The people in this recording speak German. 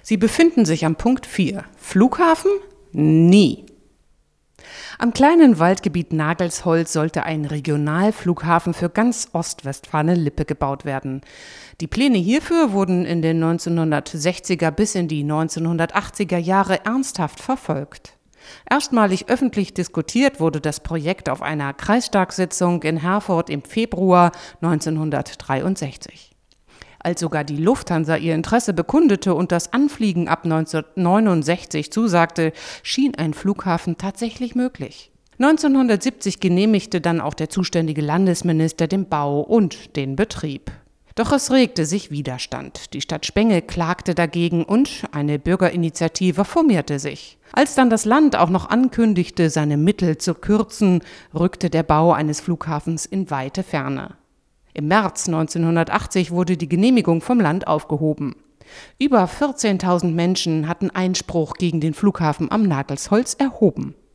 Sie befinden sich am Punkt 4. Flughafen? Nie. Am kleinen Waldgebiet Nagelsholz sollte ein Regionalflughafen für ganz Ostwestfalen-Lippe gebaut werden. Die Pläne hierfür wurden in den 1960er bis in die 1980er Jahre ernsthaft verfolgt. Erstmalig öffentlich diskutiert wurde das Projekt auf einer Kreistagssitzung in Herford im Februar 1963. Als sogar die Lufthansa ihr Interesse bekundete und das Anfliegen ab 1969 zusagte, schien ein Flughafen tatsächlich möglich. 1970 genehmigte dann auch der zuständige Landesminister den Bau und den Betrieb. Doch es regte sich Widerstand. Die Stadt Spenge klagte dagegen und eine Bürgerinitiative formierte sich. Als dann das Land auch noch ankündigte, seine Mittel zu kürzen, rückte der Bau eines Flughafens in weite Ferne. Im März 1980 wurde die Genehmigung vom Land aufgehoben. Über 14.000 Menschen hatten Einspruch gegen den Flughafen am Nagelsholz erhoben.